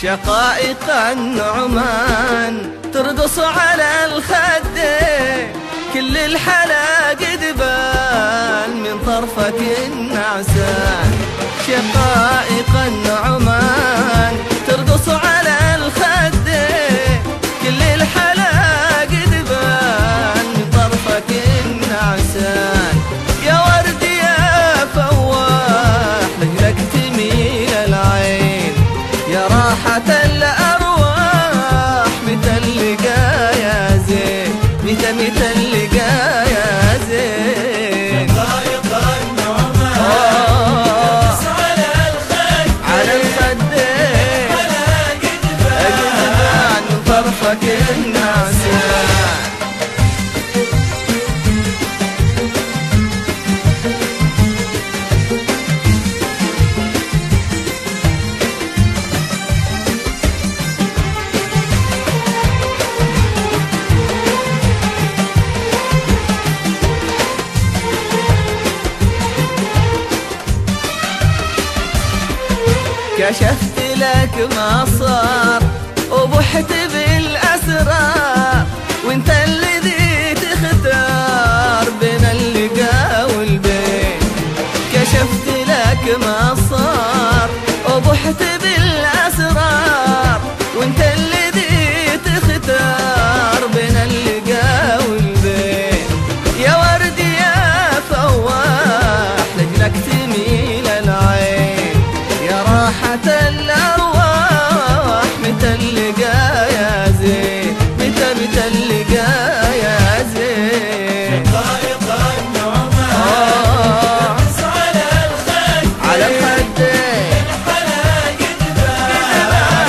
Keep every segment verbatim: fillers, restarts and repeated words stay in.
شقائق النعمان ترقص على الخدين، كل الحلا قد بان من طرفك النعسان. شقائق النعمان ترقص على الخدين، كل الحلا قد بان من طرفك النعسان. يا ورد يا فواح لك تميل العين، يا راحة الأرواح متى اللقا يا زين، متى متى اللقا يا زين. شقائق النعمان ترقص على الخدين، على الخدين قد بان من طرفك النعسان. كشفت لك ما صار وبحت بالأسرار، وانت الذي تختار بين اللقا والبين. كشفت لك ما صار وبحت بالأسرار، وانت الذي تختار بين اللقا والبين. يا ورد يا فواح لجلك تميل العين، يا راحة الأرواح متى اللقا يا زين، متى متى اللقا يا زين. شقائق النعمان ترقص على الخدين، على الخدين الحلا قد بان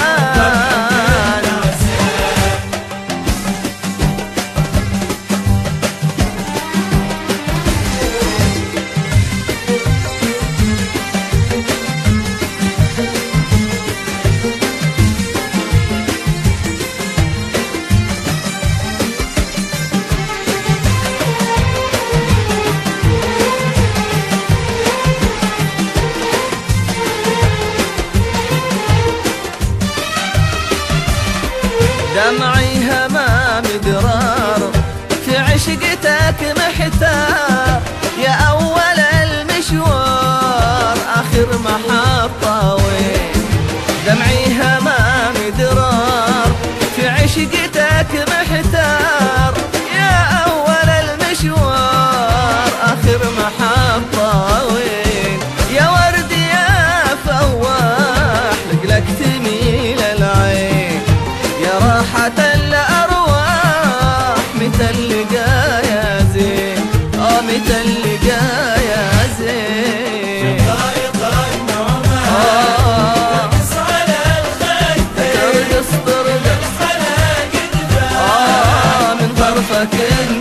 دمعي همام درار في عشقتك محتار، يا أول المشوار آخر محطة وين. دمعي همام درار في عشقتك محتار، يا أول المشوار آخر محطة وين. يا ورد يا فواح لك تميل العين، يا راحة الأرواح متى اللقا يا زين، آه متى اللقا يا زين. شقائق النعمان آه ترقص على الخدين، ترقص ترقص الحلا قد بان آه من طرفك